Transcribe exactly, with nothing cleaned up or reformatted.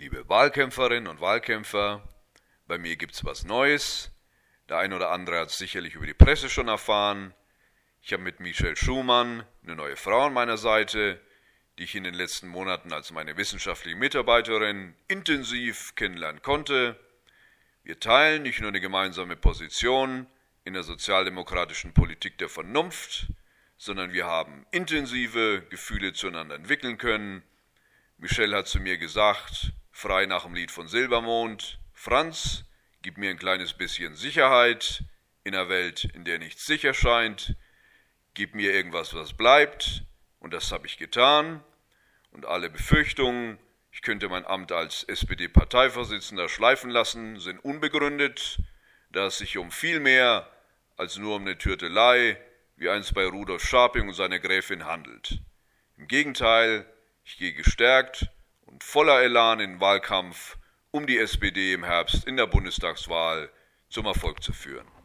Liebe Wahlkämpferinnen und Wahlkämpfer, bei mir gibt's was Neues. Der ein oder andere hat es sicherlich über die Presse schon erfahren. Ich habe mit Michelle Schumann eine neue Frau an meiner Seite, die ich in den letzten Monaten als meine wissenschaftliche Mitarbeiterin intensiv kennenlernen konnte. Wir teilen nicht nur eine gemeinsame Position in der sozialdemokratischen Politik der Vernunft, sondern wir haben intensive Gefühle zueinander entwickeln können. Michelle hat zu mir gesagt, frei nach dem Lied von Silbermond: Franz, gib mir ein kleines bisschen Sicherheit in einer Welt, in der nichts sicher scheint. Gib mir irgendwas, was bleibt. Und das habe ich getan. Und alle Befürchtungen, ich könnte mein Amt als S P D-Parteivorsitzender schleifen lassen, sind unbegründet, da es sich um viel mehr als nur um eine Türtelei, wie einst bei Rudolf Scharping und seiner Gräfin, handelt. Im Gegenteil, ich gehe gestärkt und voller Elan in den Wahlkampf, um die S P D im Herbst in der Bundestagswahl zum Erfolg zu führen.